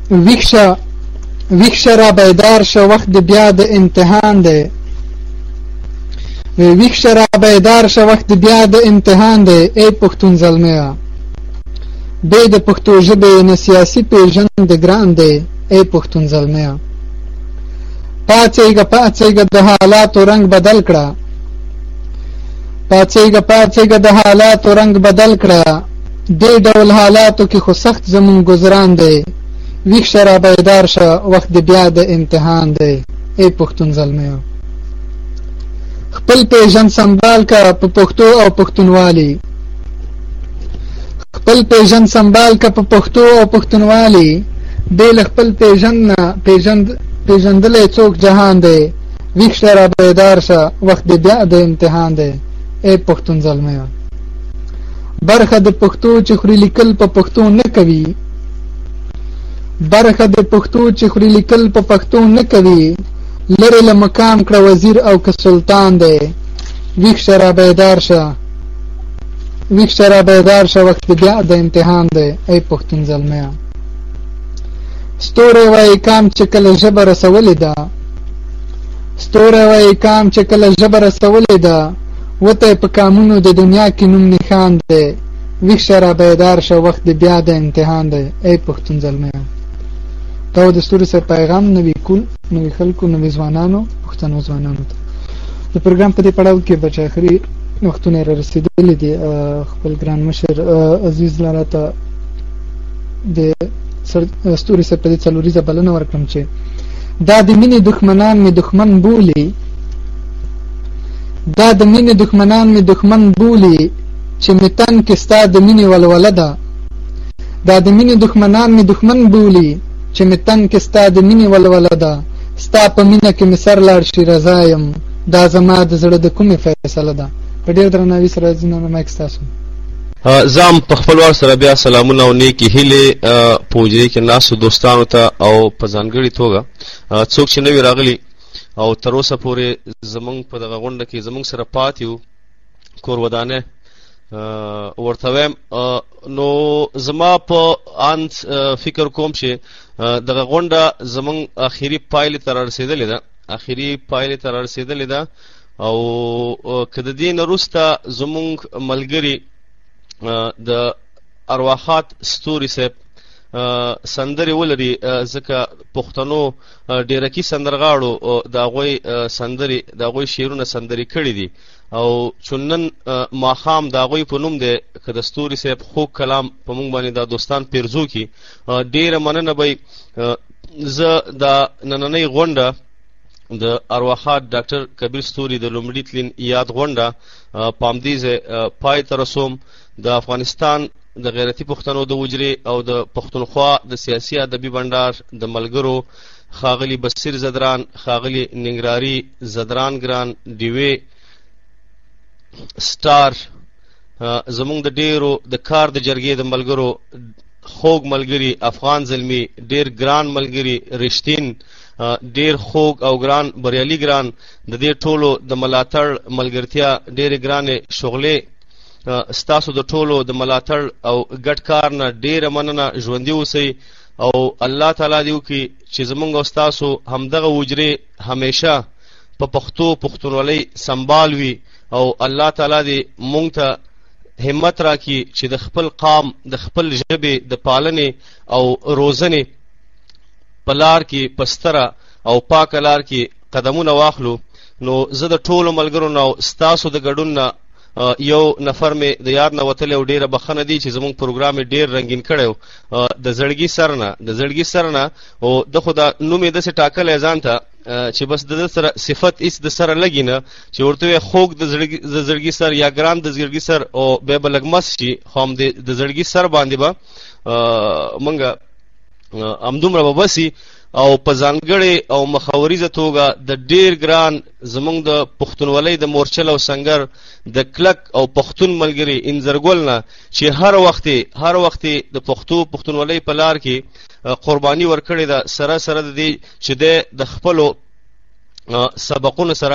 ویښ شه را بیدار شه وخت د بیا د امتحان دی. ویښ شه را بیدار شه وخت د بیا د امتحان دی. ای پښتون زلمیا بې د پښتو ژبې نه سیاسي پیژند ګران دی. ای پښتون زلمیا پاڅېږه پاڅېږه د حالاتو رنگ بدل کړه. پاڅېږه پاڅېږه د حالاتو رنگ بدل کړه. دې ډول حالاتو کې خو سخت زمون گزاران دی. ویښ شه را بیدار شه وخت د بیا د امتحان دی. ای پښتون زلمیو خپل پیژند سنبال کا په پښتو او پښتونوالي. خپل پیژند سنبال کا په پښتو او پښتونوالي. بې له خپل پیژند نه پیژندلی څوک جهان دی. ویښ شه را بیدار شه وخت د بیا د امتحان دی. ای پښتون زلمیو برخه د پښتو چې خوري لیکل په پښتو نه کوي. برخه د پښتو چې خوري لیکل په پښتو نه کوي. لرې له مقام کړه وزیر او که سلطان دی. ویښ شه را بیدار شه ویښ شه را بیدار شه وخت بیا د امتحان دی. ای پښتون زلمیا ستوری وایي کام چې کله ژبه رسولې ده. ستوری وایي کام چې کله ژبه رسولې ده. وته په کامونو د دنیا کې نوم نښان دی. ویښ شه را بیدار شه وخت بیا د امتحان دی. ای پښتون زلمیا دا د ستوري سره پیغام نوی کول نوی خلکو نوی ځوانانو پښتنو ځوانانو ته د پروګرام په دې پړاو کې بچ اخري وختونه را رسیدلي دي. خپل ګران مشر عزیز لاره ته د ستوري سره په دې څلوریزه بلنه ورکړم چې دا د مینې دښمنان مې دښمن بولي. دا د مینې دښمنان مې دښمن بولي چې مې تن کې ستا د مینې ولوله ده. دا د مینې دښمنان مې دښمن بولي چې مې تن کې ستا د مینې ولوله ده. ستا په مینه کې مې سر لاړ شي رضا یم. دا زما د زړه د کومې فیصله ده. په ډېر درناوي سره ځینونه مایک ستاسو زام په خپل وار سره بیا سلامونه او نیکی هیلې پوجري کې ناسو دوستانو ته او په ځانګړي توګه څوک چې نوی راغلي او تر اوسه پورې زمونږ په دغه غونډه کې زمونږ سره پاتې یو کور ودانه ورته وایم. نو زما په انت فکر کوم چې دغه غونډه زمونږ اخیری پایلې ته رسیدلې ده. اخیری پایلې ته رسیدلې ده او که د دې نه وروسته زمونږ ملګري د ارواحات ستوري صاحب سندرې ولري ځکه پښتنو ډیرکی سندرغاړو د هغوی سندرې د هغوی شعرونه سندرې کړي دي او چونن ماښام د هغوی په نوم دی که د ستوري صاحب خوږ کلام په موږ باندې دا دوستان پیرزو کی ډیره مننه به زه دا نننۍ غونډه د ارواحات ډاکټر کبیر ستوري د لومړي تلین یاد غونډه په همدې ځای پای ته رسوم. د افغانستان د غیرتي پښتنو د وجرې او د پښتونخوا د سیاسي ادبي بنډار د ملګرو ښاغلي بصیر زدران، ښاغلي ننګراري زدران ګران، ډیوې سټار، زمونږ د ډیرو د کار د جرګې د ملګرو خوږ ملګري افغان زلمي، ډیر ګران ملګري رښتین، ډیر خوږ او ګران بریالي ګران، د دې ټولو د ملاتړ ملګرتیا ډیرې ګرانې شغلې، ستاسو د ټولو د ملاتړ او ګډ کار نه ډیره مننه. ژوندي اوسئ او الله تعالی دې وکړي چې زمونږ او ستاسو همدغه وجرې همیشه په پښتو پښتونولۍ سنبال وي او الله تعالی دې مونږ ته همت راکړي چې د خپل قام د خپل ژبې د پالنې او روزنې په لار کې پستره او پاکه لار کې قدمونه واخلو. نو زه د ټولو ملګرو نه او ستاسو د ګډون نه یو نفر مې د یاد نه وتلی او ډېره بخښنه دی چې زموږ پروګرام یې ډېر رنګین کړی و د زړګي سر نه او د خو دا نوم یې داسې ټاکلی ځان ته چې بس د ده سره صفت هېڅ د سره لګي نه چې ورته وایي خوږ د زړګي سر یا ګران د زړګي سر او بیا به لږ مست شي خو هم د زړګي سر باندې به موږ همدومره به بسي او په ځانګړې او مخوریزه توګه د ډیر ګران زمونږ د پښتونولۍ د مورچل او سنگر د کلک او پښتون ملګري انځرګل نه چې هر وخت د پښتونولۍ په لار کې قرباني ورکړې ده سره سره د دې چې د خپلو سبقونو سره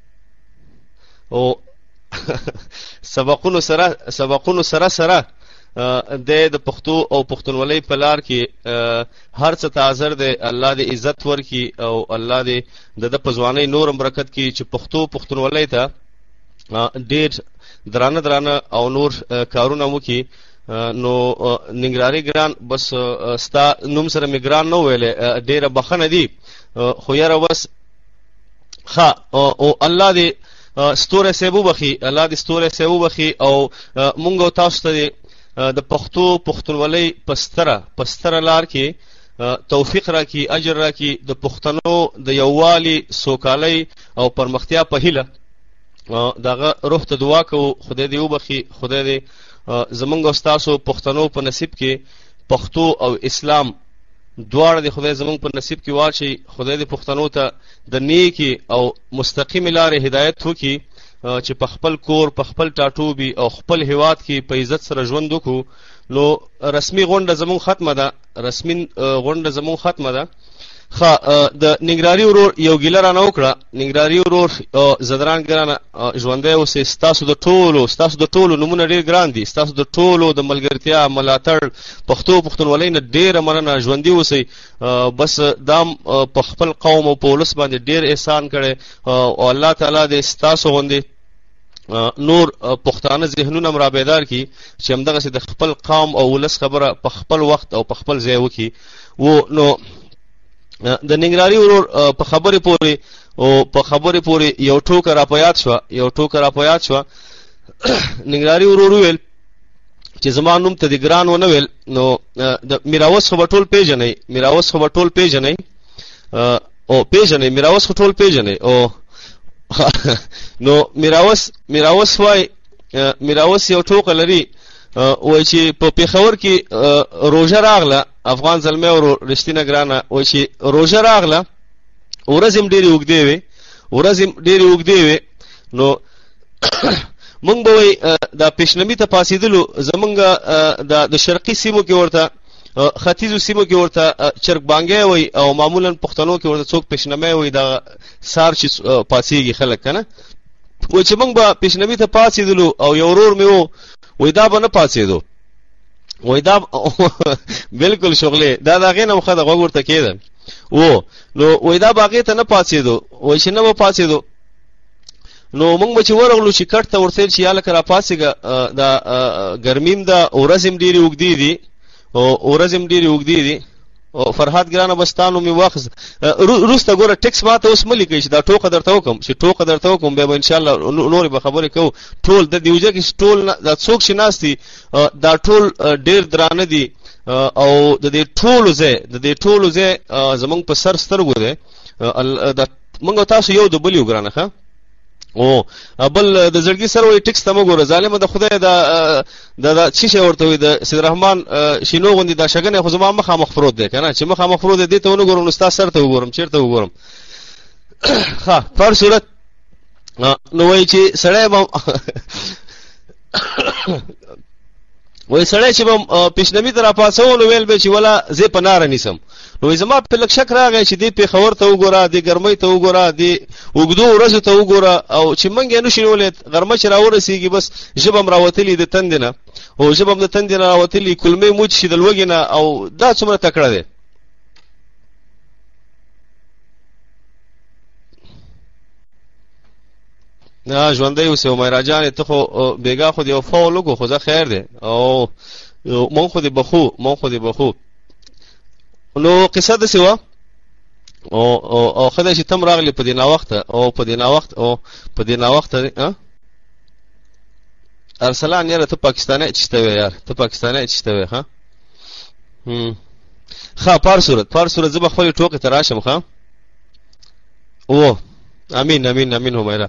او سبقونو سره د پښتو او پښتونولۍ په لار کې هر څه ته حاضر دی. الله دې عزت ورکړي او الله دې د په ځوانۍ نور برکت کړي چې پښتونولۍ ته ډېر درانه او نور کارونه وکړي. نو ننګرهاري ګران بس ستا نوم سره مې ګران نه ویلې، ډېره بخښنه دي، خو یاره بس ښه او الله دې ستوری صاحب وبخي، الله دې ستوری صاحب وبخي او مونږ او تاسو ته د پښتونولۍ په ستره لار کې توفیق راکړي، اجر راکړي، د پښتنو د یووالي، سوکالۍ او پرمختیا په هیله دغه روح ته دعا کوو. خدای دې وبخي، خدای دې زمونږ او ستاسو پښتنو په نصیب کې پښتو او اسلام دواړه د خدای زمونږ په نصیب کې واچي. خدای دې پښتنو ته د نیکي او مستقیمې لارې هدایت وکړي چې په خپل کور، په خپل ټاټوبي او خپل هیواد کې په عزت سره ژوند وکړو. نو رسمي غونډه زمونږ ختمه ده، رسمي غونډه زمونږ ختمه ده. ښه د ننګرهاري ورور یو ګیله رانه وکړه. ننګرهاري ورور زدران ګرانه ژوندی اوسئ، ستاسو د ټولو نومونه ډېر ګران دي، ستاسو د ټولو د ملګرتیا ملاتړ پښتونولۍ نه ډېره مننه، ژوندي اوسئ. بس دام په خپل قوم او په ولس باندې ډېر احسان کړی او الله تعالی دې ستاسو غوندې نور پښتانه ذهنونه هم را بیدار کړي چې همدغسې د خپل قوم او ولس خبره په خپل وخت او په خپل ځای وکړي. نو د ننګرهاري ورور په خبرې پورې یو ټوکه را په یاد شوه. ننګرهاري ورور وویل چې زما نوم ته د ګران ونه ویل. نو د میراوس خو به ټول پیژنئ، میراوس خو ټول پیژنئ او نو میراوس وای، میراوس یو ټوکه لري، وای چې په پیښور کې روژه راغله، افغان زلمی او رښتینه ګرانه، وای چې روژه راغله، ورځې هم ډېرې اوږدې وې. نو مونږ به وای دا پیشنمي ته پاسېدلو، زمونږ د شرقي سیمو کې ورته، ختیځو سیمو کې ورته چرګبانګی وای او معمولا پښتنو کې ورته څوک پیشنمی وای، دا سار چې پاسېږي خلک که نه. وای چې مونږ به پیشنمي ته پاسېدلو او یو ورور مې و وای دا به نه پاسېدو، وای دا بلکل شغلې دا د هغې نه مخه د غوږ ورته کېده نو وای دا به هغې ته نه پاسېدو، وای چې نه به پاسېدو. نو مونږ به چې ورغلو چې کټ ته ورته چې یا لکه را پاسېږه، دا ګرمي هم ده، ورځې هم ډېرې اوږدې دي او فرهاد ګرانه بس تا نوم مې واخیست. وروسته ګوره ټکس ماته اوس مه لیکئ چې دا ټوکه درته وکړم، بیا به انشاءالله نورې به خبرې کوو. ټول د دیوجه کې ټول دا څوک چې ناست دي دا ټول ډېر درانه دي او د دې ټولو ځای زمونږ په سر سترګو دی. مونږ او تاسو یو د بل یو ګرانه ښه او بل د زړګي سره وایي ټکس ته مه ګوره، ظالمه د خدای دا څه شی ورته وایي د سید رحمان شینو غوندې دا شګنی خو زما مخامخ پروت دی که نه، چې مخامخ پروت دی دې ته ونه ګورم نو ستا سر ته وګورم چېرته وګورم. ښه په صورت نو وایي چې سړی به وایي سړی چې به پیشنمي ته را پاڅوو نو ویل به چې وله زه په ناره نیسم. نو زما په لږ شک راغی چې دې پېښور ته وګوره، دې ګرمۍ ته وګوره، دې اوږدو ورځو ته وګوره او چې موږ یې نشو نیولی، غرمه چې راورسېږي بس ژبه هم راوتلي د تندې نه او ژبه هم د تندې نه راوتلي، کلمې موج شي د لوږې نه او دا څومره تکړه دی. نه ژوندی اوسې عمیرا جانې ته خو بېګا خو دې یو فول وکړو خو زه خیر دی او مونږ خو دې بخو. نو قصه داسې وه او ښه دی چې ته هم راغلې په دې ناوخته ارسلان یاره ته پاکستانی چشته وی یار، ته پاکستانی چشته وی ښه ښه پار صورت زه به خپلې ټوکې ته راشم ښه امین همیره.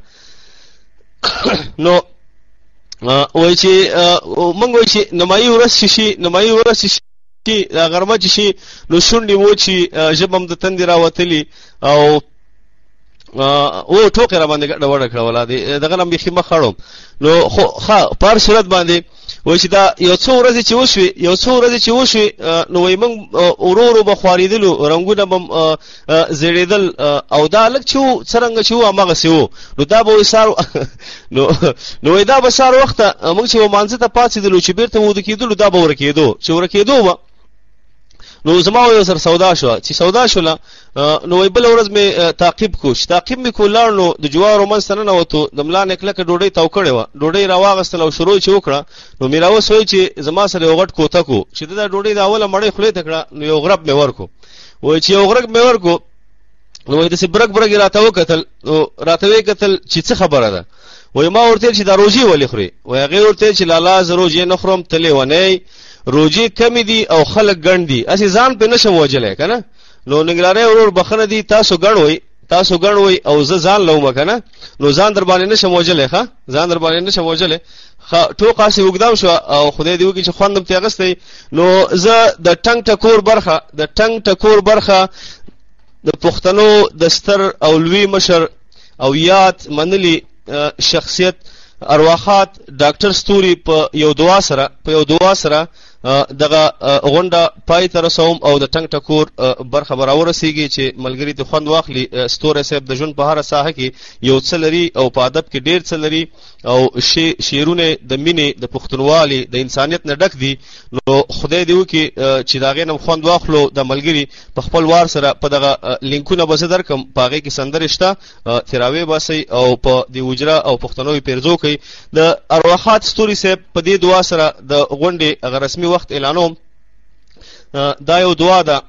نو وایي چې مونږ وایي چې نمایي ورځ شي دا غرمه چې شي نو شونډې وچي، ژبه هم د تندې راوتلي او ټوکې را باندې ګډه وډه کړه ولا دغه نه بیخي مخ خړم. نو خو ښه په هر صورت باندې وای چې دا یو څو ورځې چې وشوي نو وای موږ ورو به خوارېدلو، رنګونه به زیړېدل او دا لږ چې و څرنګه چې و هماغسې و. نو دا به نو وای دا به سهار وخته موږ چې مانځه ته پاڅېدلو چې بېرته وده کېدلو دا به ورکېدو. چې ورکېدو به نو زما یو سره سودا شوه. چې سودا شوله نو وای بله ورځ مې تعقیب کو. چې تعقیب مې کو لاړ نو د جوارو منځ ته ننوتو، د ملا نه کلکه ډوډۍ تاو کړې وه. ډوډۍ راواغېستل او شروع چې وکړه نو میراوس وایي چې زما سره یو غټ کوته کو چې دا ډوډۍ د اوله مړۍ خولې ته کړه نو یو غرب مې ورکو. وایي چې یو غرب مې ورکو نو وایي داسې برګ یې راته وکتل. نو راته ویې کتل چې څه خبره ده. وایي ما ورته ویل چې دا روژې ولې خورې؟ وایي هغې ورته ویل چې لالا زه روژې نه خورم، ته لیونی روجې کمی دي او خلک ګڼ دي، اسې ځان پې نشم وجلی که نه. نو ننګرهاری ورور بخښنه دي، تاسو ګڼ وئ او زه ځان لومه که نه، نو ځان در باندې نشم وجلی. ښه ځان در باندې نشم وجلی. ټوقه هسې اوږدام شوه او خدای دې وکړي چې خوند م ترې اخیستی. نو زه د ټنګ ټکور برخه د پښتنو د ستر او لوی مشر او یاد منلي شخصیت ارواحات ډاکټر ستوري په یو دعا سره دغه غونډه پای ته رسوم او د ټنګ ټکور برخه به راورسېږي چې ملګري ته خوند واخلي. ستوری صاحب د ژوند په هره ساحه کې یو څه لري او په ادب کې ډېر څه لري او شعرونه د مینې د پښتونوالي د انسانیت نه ډک دي. نو خدای دې وکړي چې د هغې نه خوند واخلو. د ملګري په خپل وار سره په دغه لینکونه به زه درکړم، په هغې کې سندرې شته، تراویح باسئ او په دې وجره او پښتنو یې پیرزو کوئ. د ارواحات ستوري صاحب په دې دعا سره د غونډې هغه رسمي وخت اعلانوم. دا یو دعا ده: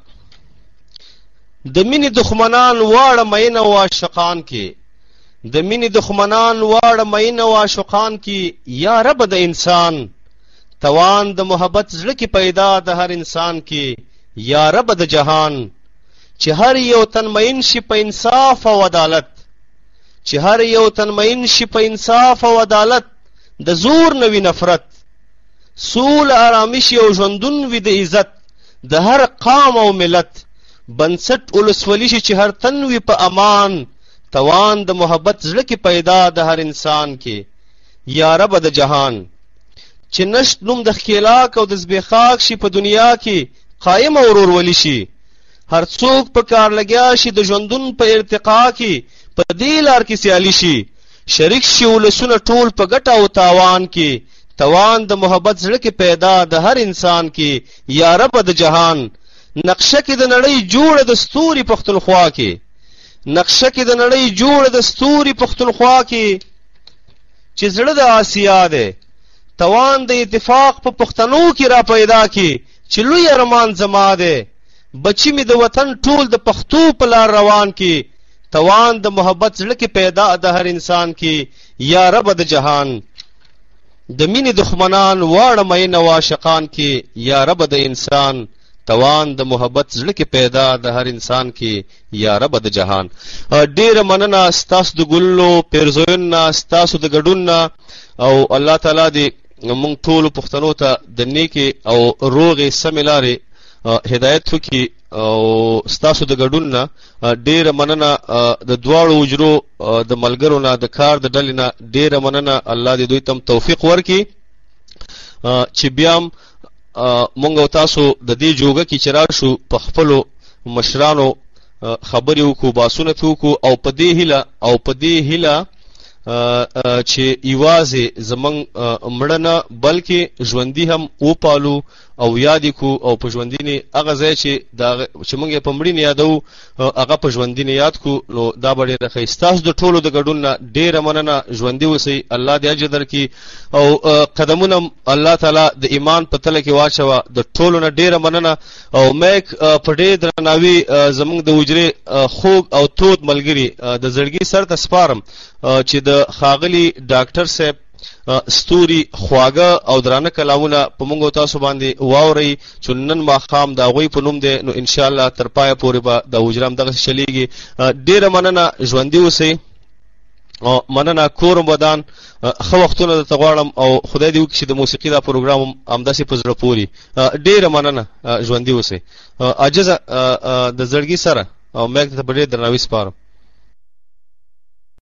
د مینې دښمنان واړه مینه و عاشقان کې، د مینې دښمنان واړه مینه و عاشقان کې، یا رب د انسان توان د محبت زړه کې پیدا د هر انسان کې، یا رب د جهان چې هر یو تن مین شي په انصاف او عدالت، چې هر یو تن مین شي په انصاف او عدالت، د زور نه وي نفرت، سول آرامش او ژوندون وي د عزت، د هر قام او ملت بنسټ ولسوالي شي چې هر تن وي په امان، توان د محبت زړه کې پیدا د هر انسان کې، یا رب د جهان چې نشت نوم د ښکېلاک او د زبېښاک شي په دنیا کې، قایم او ورورولي شي، هر څوک په کار لګیا شي د ژوندون په ارتقا کې، په دې لار کې سیالي شي، شریک شي ولسونه ټول په ګټه او تاوان کې، توان د محبت زړه کې پیدا د هر انسان کې، یا رب د جهان نقشه کې د نړۍ جوړه د ستوري پښتونخوا کې، نقشه کې د نړۍ جوړه د ستوري پښتونخوا کې، چې زړه د آسیا دی توان د اتفاق په پښتنو کې را پیدا کې، چې لوی ارمان زما دی بچی می د وطن ټول د پښتو په لار روان کې، توان د محبت زړه کې پیدا د هر انسان کې، یا رب د جهان د مینې دښمنان واړه مینه و عاشقان کې، یا رب د انسان توان د محبت زړه کې پیدا د هر انسان کې، یا رب د جهان. ډېره مننه ستاسو د ګلو پیرزویونه، ستاسو د ګډون نه، او الله تعالی دې موږ ټولو پښتنو ته د نیکې او روغې سمې لارې هدایت وکړي. او ستاسو د ګډون نه ډېره مننه، د دواړو وجرو د ملګرو نه، د کار د ډلې نه ډېره مننه. الله دې دوی ته توفیق ورکړي چې بیا هم مونږ او تاسو د دې جوګه کې چې راشو په خپلو مشرانو خبرې وکړو، باسونه ترې وکړو، او په دې هیله چې یوازې زمونږ مړه نه بلکې ژوندي هم وپالو او یاد کو، او په ژوندینې هغه ځای چې موږ یې په مړینې یادوو هغه په ژوندینې یاد کو. نو دا به ډېره ښه. ستاسو د ټولو د ګډون نه ډېره مننه. ژوندي اوسئ، الله دې اجر درکړي، او قدمونه الله تعالی د ایمان په تله کې واچوه. د ټولو نه ډېره مننه. او میک په ډېر درناوي زموږ د حجرې خوږ او تود ملګري د زړګي سر ته سپارم چې د ښاغلي ډاکټر صاحب ستوري خواږه او درانه کلامونه په موږ او تاسو باندې واورئ چې نن ماښام د هغوی په نوم دی. نو انشاءالله تر پایه پورې به د حجره همدغسې چلېږي. ډېره مننه. ژوندي اوسئ. مننه. کور ودان ښه وختونه درته غواړم، او خدای دې وکړي چې د موسیقي دا پروګرام همداسې په زړه پورې. ډېره مننه. ژوندي اوسئ. عاجزه د زړګي سره او میک ته په ډېر درناوي سپارم.